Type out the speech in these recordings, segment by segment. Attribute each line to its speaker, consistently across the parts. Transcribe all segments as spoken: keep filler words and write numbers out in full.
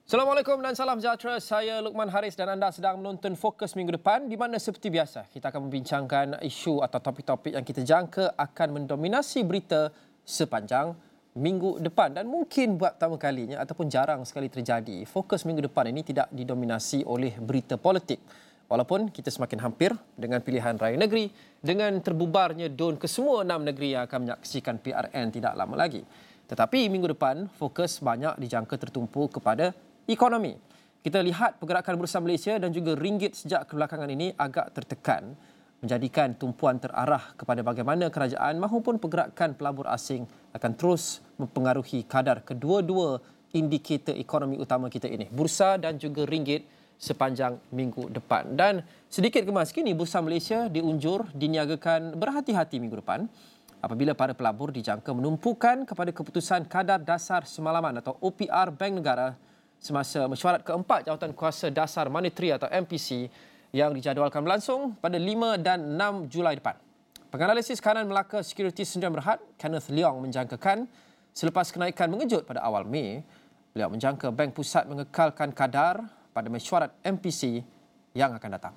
Speaker 1: Assalamualaikum dan salam sejahtera. Saya Luqman Haris dan anda sedang menonton Fokus Minggu Depan, di mana seperti biasa kita akan membincangkan isu atau topik-topik yang kita jangka akan mendominasi berita sepanjang minggu depan. Dan mungkin buat pertama kalinya ataupun jarang sekali terjadi, Fokus Minggu Depan ini tidak didominasi oleh berita politik. Walaupun kita semakin hampir dengan pilihan raya negeri, dengan terbubarnya D U N ke semua enam negeri yang akan menyaksikan P R N tidak lama lagi. Tetapi minggu depan, fokus banyak dijangka tertumpu kepada ekonomi. Kita lihat pergerakan Bursa Malaysia dan juga ringgit sejak kebelakangan ini agak tertekan, menjadikan tumpuan terarah kepada bagaimana kerajaan maupun pergerakan pelabur asing akan terus mempengaruhi kadar kedua-dua indikator ekonomi utama kita ini, bursa dan juga ringgit sepanjang minggu depan. Dan sedikit kemas kini, Bursa Malaysia diunjur diniagakan berhati-hati minggu depan apabila para pelabur dijangka menumpukan kepada keputusan kadar dasar semalaman atau O P R Bank Negara semasa mesyuarat keempat Jawatan Kuasa Dasar Moneteri atau M P C yang dijadualkan berlangsung pada lima dan enam Julai depan. Penganalisis kanan Melaka Securities Sdn Bhd, Kenneth Leong menjangkakan selepas kenaikan mengejut pada awal Mei, beliau menjangka Bank Pusat mengekalkan kadar pada mesyuarat M P C yang akan datang.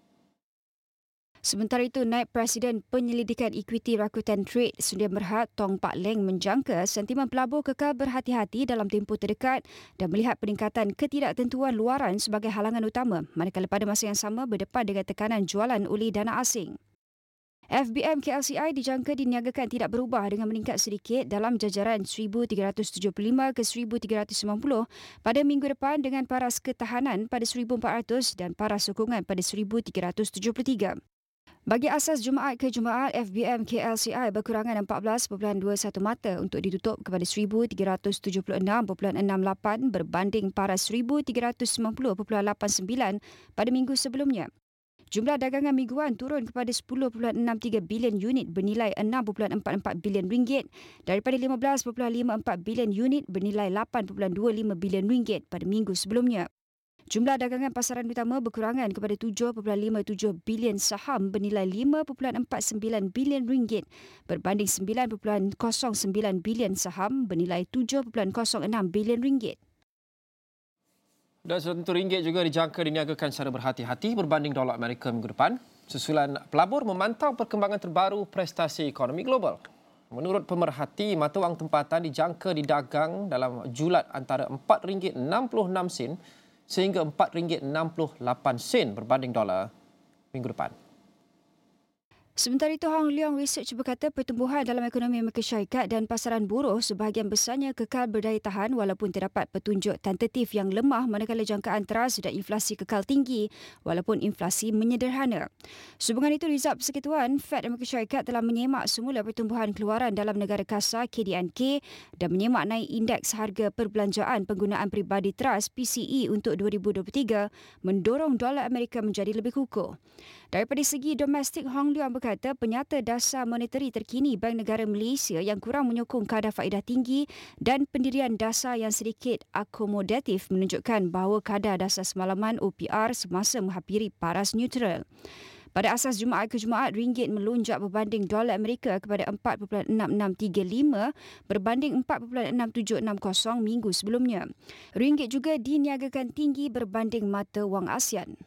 Speaker 2: Sementara itu, Naib Presiden Penyelidikan Ekuiti Rakuten Trade Sdn Bhd, Tong Pak Leng menjangka sentimen pelabur kekal berhati-hati dalam tempoh terdekat dan melihat peningkatan ketidaktentuan luaran sebagai halangan utama, manakala pada masa yang sama berdepan dengan tekanan jualan oleh dana asing. F B M K L C I dijangka diniagakan tidak berubah dengan meningkat sedikit dalam jajaran seribu tiga ratus tujuh puluh lima ke seribu tiga ratus sembilan puluh pada minggu depan dengan paras ketahanan pada seribu empat ratus dan paras sokongan pada seribu tiga ratus tujuh puluh tiga. Bagi asas Jumaat ke Jumaat, F B M K L C I berkurangan empat belas perpuluhan dua satu mata untuk ditutup kepada seribu tiga ratus tujuh puluh enam perpuluhan enam lapan berbanding paras seribu tiga ratus sembilan puluh perpuluhan lapan sembilan pada minggu sebelumnya. Jumlah dagangan mingguan turun kepada sepuluh perpuluhan enam tiga bilion unit bernilai enam perpuluhan empat empat bilion ringgit daripada lima belas perpuluhan lima empat bilion unit bernilai lapan perpuluhan dua lima bilion ringgit pada minggu sebelumnya. Jumlah dagangan pasaran utama berkurangan kepada tujuh perpuluhan lima tujuh bilion saham bernilai lima perpuluhan empat sembilan bilion ringgit berbanding sembilan perpuluhan kosong sembilan bilion saham bernilai tujuh perpuluhan kosong enam bilion ringgit.
Speaker 1: Dan setentu ringgit juga dijangka diniagakan secara berhati-hati berbanding dolar Amerika minggu depan, susulan pelabur memantau perkembangan terbaru prestasi ekonomi global. Menurut pemerhati, mata wang tempatan dijangka didagang dalam julat antara empat ringgit enam puluh enam sen sehingga empat ringgit enam puluh lapan sen berbanding dolar minggu depan.
Speaker 2: Sementara itu, Hong Leong Research berkata pertumbuhan dalam ekonomi Amerika Syarikat dan pasaran buruh sebahagian besarnya kekal berdaya tahan walaupun terdapat petunjuk tentatif yang lemah manakala jangkaan teras dan inflasi kekal tinggi walaupun inflasi menyederhana. Sehubungan itu, Rizab Persekutuan Fed Amerika Syarikat telah menyemak semula pertumbuhan keluaran dalam negara kasar K D N K dan menyemak naik indeks harga perbelanjaan penggunaan peribadi teras P C E untuk dua ribu dua puluh tiga mendorong dolar Amerika menjadi lebih kukuh. Daripada segi domestik, Hong Leong berkata penyata dasar moneteri terkini Bank Negara Malaysia yang kurang menyokong kadar faedah tinggi dan pendirian dasar yang sedikit akomodatif menunjukkan bahawa kadar dasar semalaman O P R semasa menghampiri paras neutral. Pada asas Jumaat ke Jumaat, ringgit melonjak berbanding dolar Amerika kepada empat perpuluhan enam enam tiga lima berbanding empat perpuluhan enam tujuh enam kosong minggu sebelumnya. Ringgit juga diniagakan tinggi berbanding mata wang ASEAN.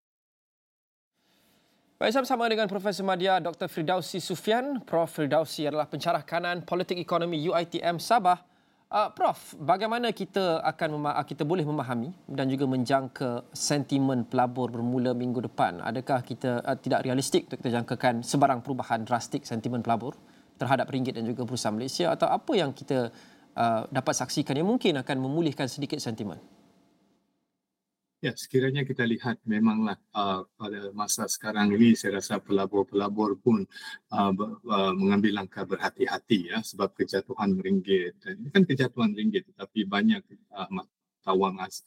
Speaker 1: Baik, bersama dengan Profesor Madya Doktor Firdausi Sufian. Prof Firdausi adalah pencarah kanan politik ekonomi U I T M Sabah. Uh, Prof, bagaimana kita akan mema- kita boleh memahami dan juga menjangka sentimen pelabur bermula minggu depan? Adakah kita uh, tidak realistik untuk kita jangkakan sebarang perubahan drastik sentimen pelabur terhadap ringgit dan juga Bursa Malaysia, atau apa yang kita uh, dapat saksikan yang mungkin akan memulihkan sedikit sentimen?
Speaker 3: Ya, sekiranya kita lihat memanglah uh, pada masa sekarang ini saya rasa pelabur-pelabur pun uh, uh, mengambil langkah berhati-hati ya sebab kejatuhan ringgit. Dan ini kan kejatuhan ringgit tetapi banyak uh, mata wang as.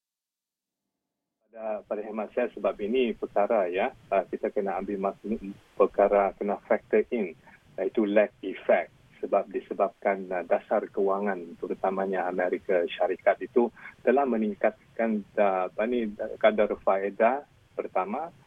Speaker 4: Pada, pada hemat saya sebab ini perkara ya uh, kita kena ambil maksud perkara kena factor in iaitu lag effect. Sebab disebabkan uh, dasar kewangan terutamanya Amerika Syarikat itu telah meningkatkan uh, apa ni, kadar faedah pertama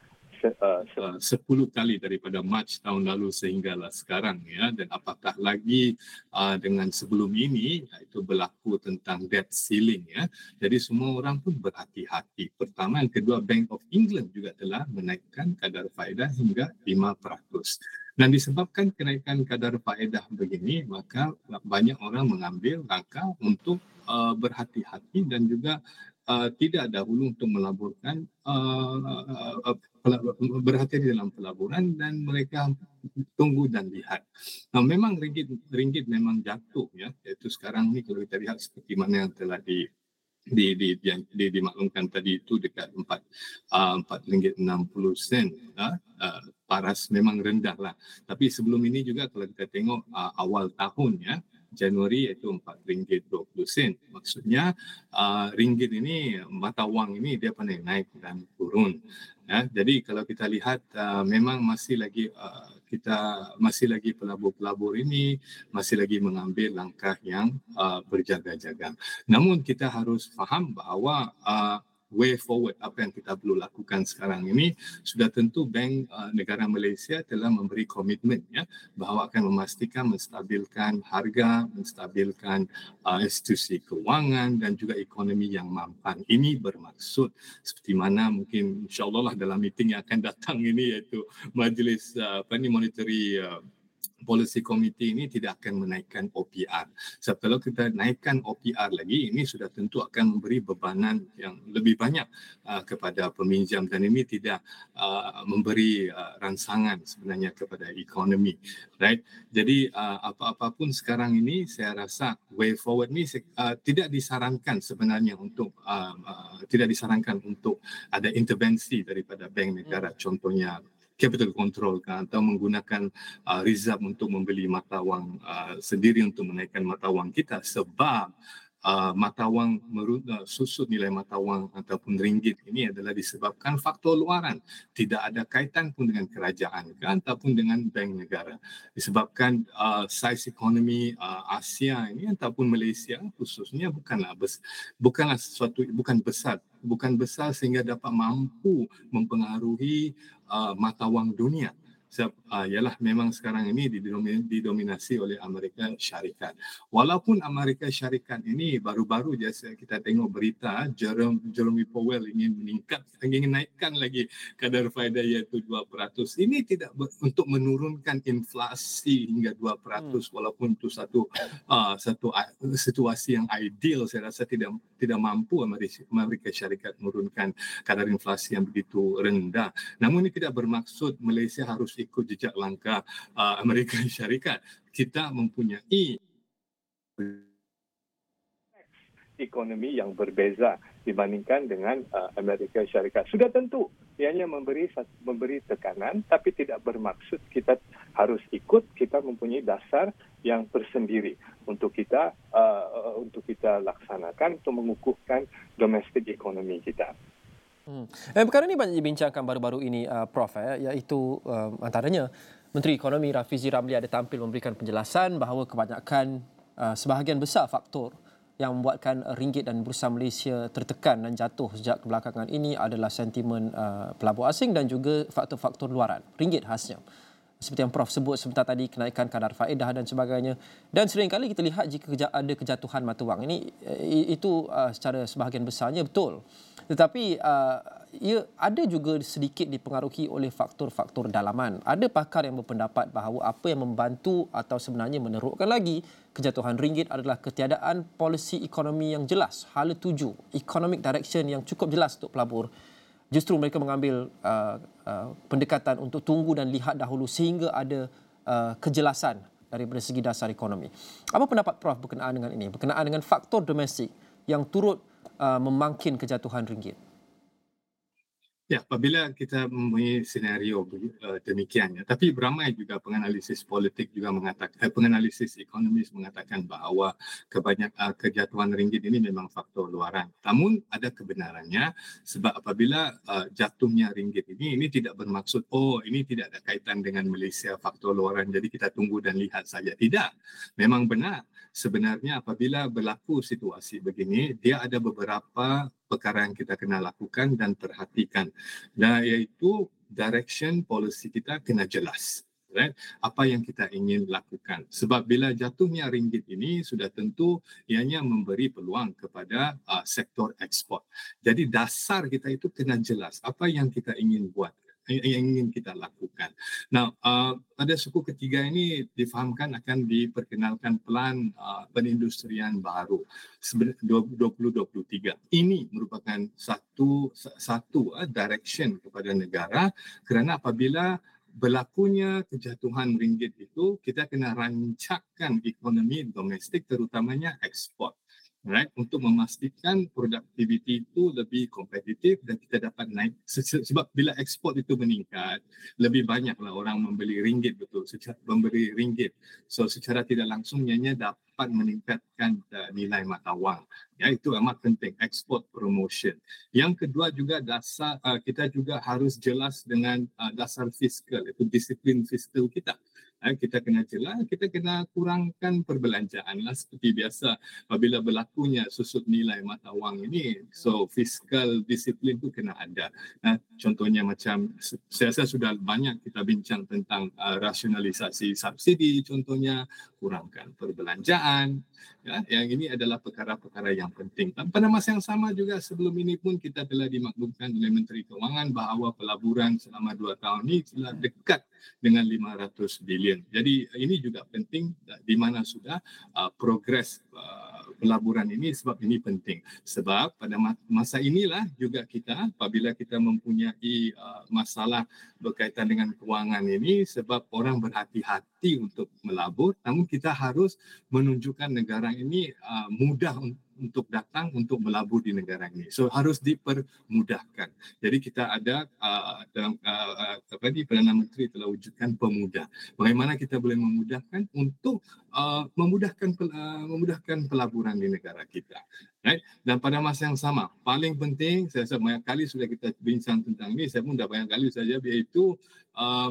Speaker 4: se- uh, se-
Speaker 3: uh, sepuluh kali daripada Mac tahun lalu sehinggalah sekarang ya, dan apatah lagi uh, dengan sebelum ini itu berlaku tentang debt ceiling ya. Jadi semua orang pun berhati-hati. Pertama, yang kedua, Bank of England juga telah menaikkan kadar faedah hingga lima peratus. Dan disebabkan kenaikan kadar faedah begini, maka banyak orang mengambil langkah untuk uh, berhati-hati dan juga uh, tidak dahulu untuk melaburkan uh, uh, uh, berhati-hati dalam pelaburan, dan mereka tunggu dan lihat. Nah, memang ringgit ringgit memang jatuh ya, iaitu sekarang ni kalau kita lihat seperti mana yang telah di di di yang di, dimaklumkan tadi itu dekat empat uh, empat ringgit enam puluh sen. Uh, uh, paras memang rendah lah. Tapi sebelum ini juga kalau kita tengok uh, awal tahun ya, Januari itu empat ringgit dua puluh sen. Maksudnya uh, ringgit ini, mata wang ini dia pandai naik dan turun. Ya, jadi kalau kita lihat uh, memang masih lagi uh, kita masih lagi pelabur-pelabur ini masih lagi mengambil langkah yang uh, berjaga-jaga. Namun kita harus faham bahawa uh, way forward, apa yang kita perlu lakukan sekarang ini, sudah tentu Bank uh, Negara Malaysia telah memberi komitmen ya, bahawa akan memastikan menstabilkan harga, menstabilkan uh, institusi keuangan dan juga ekonomi yang mampan. Ini bermaksud seperti mana mungkin insyaAllah lah dalam meeting yang akan datang ini, iaitu Majlis uh, apa ni, Monetary uh, Policy Committee ini tidak akan menaikkan O P R. Sebab kalau kita naikkan O P R lagi, ini sudah tentu akan memberi bebanan yang lebih banyak uh, kepada peminjam, dan ini tidak uh, memberi uh, rangsangan sebenarnya kepada ekonomi. Right? Jadi uh, apa-apa pun sekarang ini, saya rasa way forward ni uh, tidak disarankan sebenarnya untuk uh, uh, tidak disarankan untuk ada intervensi daripada bank negara, contohnya capital control kan, atau menggunakan uh, reserve untuk membeli mata wang uh, sendiri untuk menaikkan mata wang kita, sebab uh, mata wang merut, uh, susut nilai mata wang ataupun ringgit ini adalah disebabkan faktor luaran, tidak ada kaitan pun dengan kerajaan kan, ataupun dengan bank negara. Disebabkan uh, saiz ekonomi uh, Asia ini ataupun Malaysia khususnya bukanlah bes, bukanlah sesuatu bukan besar bukan besar sehingga dapat mampu mempengaruhi uh, mata wang dunia. Sebab uh, ialah memang sekarang ini didominasi oleh Amerika Syarikat. Walaupun Amerika Syarikat ini baru-baru je kita tengok berita Jerome, Jerome Powell ingin meningkat, ingin naikkan lagi kadar faedah iaitu dua peratus. Ini tidak ber, untuk menurunkan inflasi hingga dua peratus, hmm. walaupun itu satu uh, satu uh, situasi yang ideal, saya rasa tidak tidak mampu Amerika, Amerika Syarikat menurunkan kadar inflasi yang begitu rendah. Namun ini tidak bermaksud Malaysia harus ikut jejak langkah uh, Amerika Syarikat. Kita mempunyai
Speaker 4: ekonomi yang berbeza dibandingkan dengan uh, Amerika Syarikat. Sudah tentu ianya memberi memberi tekanan, tapi tidak bermaksud kita harus ikut. Kita mempunyai dasar yang tersendiri untuk kita uh, untuk kita laksanakan untuk mengukuhkan domestik ekonomi kita.
Speaker 1: Hmm. Eh, perkara ini banyak dibincangkan baru-baru ini, uh, Prof, eh, iaitu uh, antaranya Menteri Ekonomi Rafizi Ramli ada tampil memberikan penjelasan bahawa kebanyakan uh, sebahagian besar faktor yang membuatkan ringgit dan bursa Malaysia tertekan dan jatuh sejak kebelakangan ini adalah sentimen uh, pelabur asing dan juga faktor-faktor luaran. Ringgit khasnya. Seperti yang Prof sebut sebentar tadi, kenaikan kadar faedah dan sebagainya. Dan seringkali kita lihat jika ada kejatuhan mata wang ini, itu uh, secara sebahagian besarnya betul. Tetapi uh, ia ada juga sedikit dipengaruhi oleh faktor-faktor dalaman. Ada pakar yang berpendapat bahawa apa yang membantu atau sebenarnya menerukkan lagi kejatuhan ringgit adalah ketiadaan polisi ekonomi yang jelas, hala tuju, economic direction yang cukup jelas untuk pelabur. Justru mereka mengambil uh, uh, pendekatan untuk tunggu dan lihat dahulu sehingga ada uh, kejelasan daripada segi dasar ekonomi. Apa pendapat Prof berkenaan dengan ini? Berkenaan dengan faktor domestik yang turut uh, memangkin kejatuhan ringgit.
Speaker 3: Ya, apabila kita mempunyai senario uh, demikian, ya, tapi beramai juga penganalisis politik juga mengatakan, eh, penganalisis ekonomis mengatakan bahawa kebanyak uh, kejatuhan ringgit ini memang faktor luaran. Namun ada kebenarannya, sebab apabila uh, jatuhnya ringgit ini, ini tidak bermaksud, oh ini tidak ada kaitan dengan Malaysia faktor luaran, jadi kita tunggu dan lihat saja. Tidak, memang benar. Sebenarnya apabila berlaku situasi begini, dia ada beberapa perkara yang kita kena lakukan dan perhatikan. Dan iaitu direction policy kita kena jelas. Right? Apa yang kita ingin lakukan. Sebab bila jatuhnya ringgit ini sudah tentu ianya memberi peluang kepada uh, sektor ekspor. Jadi dasar kita itu kena jelas apa yang kita ingin buat, yang ingin kita lakukan. Nah, uh, pada suku ketiga ini difahamkan akan diperkenalkan pelan uh, penindustrian baru dua ribu dua puluh tiga. Ini merupakan satu satu uh, direction kepada negara kerana apabila berlakunya kejatuhan ringgit itu, kita kena rancangkan ekonomi domestik terutamanya ekspor. Right? Untuk memastikan produktiviti itu lebih kompetitif dan kita dapat naik. Sebab bila ekspor itu meningkat, lebih banyaklah orang membeli ringgit betul, secara membeli ringgit. So secara tidak langsung ianya dapat meningkatkan uh, nilai mata wang. Ya, itu amat penting, export promotion. Yang kedua juga dasar uh, kita juga harus jelas dengan uh, dasar fiskal, itu disiplin fiskal kita. Uh, kita kena jelas, kita kena kurangkan perbelanjaan lah seperti biasa apabila berlakunya susut nilai mata wang ini. So fiskal disiplin itu kena ada. Uh, contohnya macam saya rasa sudah banyak kita bincang tentang uh, rasionalisasi subsidi, contohnya kurangkan perbelanjaan. Ya, yang ini adalah perkara-perkara yang penting. Dan pada masa yang sama juga sebelum ini pun kita telah dimaklumkan oleh Menteri Keuangan bahawa pelaburan selama dua tahun ini telah dekat dengan lima ratus bilion. Jadi ini juga penting di mana sudah uh, progres uh, pelaburan ini, sebab ini penting. Sebab pada masa inilah juga kita apabila kita mempunyai uh, masalah berkaitan dengan kewangan ini, sebab orang berhati-hati untuk melabur, namun kita harus menunjukkan negara ini uh, mudah untuk datang untuk melabur di negara ini. So harus dipermudahkan. Jadi kita ada uh, dalam uh, apa ni Perdana Menteri telah wujudkan pemudah. Bagaimana kita boleh memudahkan untuk uh, memudahkan uh, memudahkan pelaburan di negara kita. Right? Dan pada masa yang sama, paling penting, saya rasa banyak kali sudah kita bincang tentang ini, saya pun dah banyak kali saja, iaitu uh,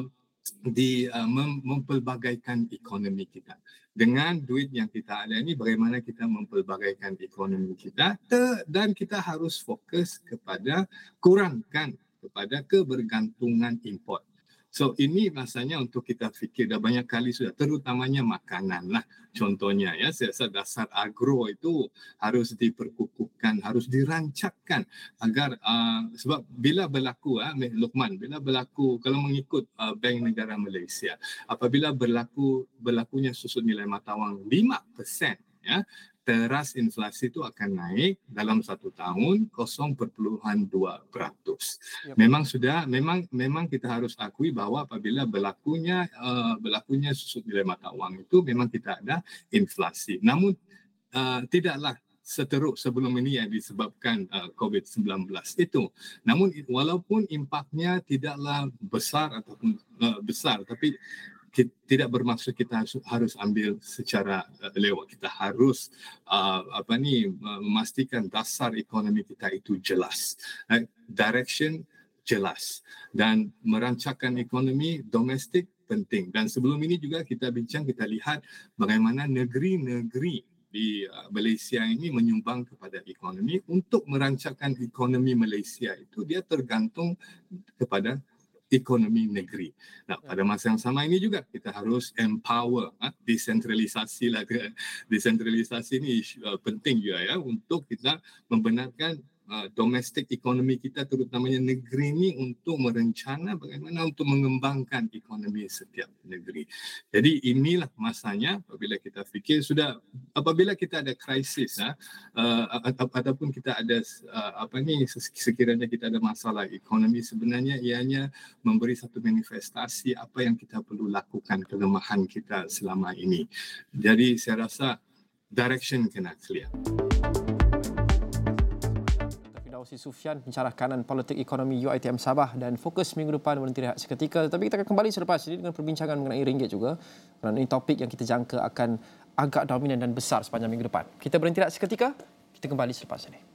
Speaker 3: di uh, mem- mempelbagaikan ekonomi kita. Dengan duit yang kita ada ini, bagaimana kita mempelbagaikan ekonomi kita, te- dan kita harus fokus kepada kurangkan kepada kebergantungan import. So ini rasanya untuk kita fikir dah banyak kali sudah, terutamanya makanan lah. Contohnya ya, saya rasa dasar agro itu harus diperkukuhkan, harus dirancangkan agar uh, sebab bila berlaku ah Luqman, bila berlaku kalau mengikut uh, Bank Negara Malaysia, apabila berlaku berlakunya susut nilai mata wang lima peratus ya, teras inflasi itu akan naik dalam satu tahun kosong perpuluhan dua peratus. Yep. Memang sudah, memang memang kita harus akui bahawa apabila berlakunya uh, berlakunya susut nilai mata wang itu memang kita ada inflasi. Namun uh, tidaklah seteruk sebelum ini yang disebabkan uh, covid sembilan belas itu. Namun walaupun impaknya tidaklah besar ataupun uh, besar, tapi tidak bermaksud kita harus ambil secara uh, lewat. Kita harus uh, apa ni uh, memastikan dasar ekonomi kita itu jelas, right? Direction jelas, dan merancangkan ekonomi domestik penting. Dan sebelum ini juga kita bincang, kita lihat bagaimana negeri-negeri di uh, Malaysia ini menyumbang kepada ekonomi. Untuk merancangkan ekonomi Malaysia itu dia tergantung kepada ekonomi negeri. Nah, pada masa yang sama ini juga kita harus empower, ha? desentralisasi lah. Desentralisasi ini uh, penting juga ya untuk kita membenarkan uh, domestik ekonomi kita, terutamanya negeri ini, untuk merencana bagaimana untuk mengembangkan ekonomi setiap negeri. Jadi inilah masanya apabila kita fikir sudah, apabila kita ada krisis ha? uh, ataupun kita ada uh, apa ni sekiranya kita ada masalah ekonomi, sebenarnya ianya memberi satu manifestasi apa yang kita perlu lakukan, kelemahan kita selama ini. Jadi saya rasa direction kena clear.
Speaker 1: Firdausi Sufyan, pencerah kanan politik ekonomi U I T M Sabah, dan Fokus minggu depan berhenti rehat seketika. Tapi kita akan kembali selepas ini dengan perbincangan mengenai ringgit juga. Kerana ini topik yang kita jangka akan agak dominan dan besar sepanjang minggu depan. Kita berhenti rehat seketika, kita kembali selepas ini.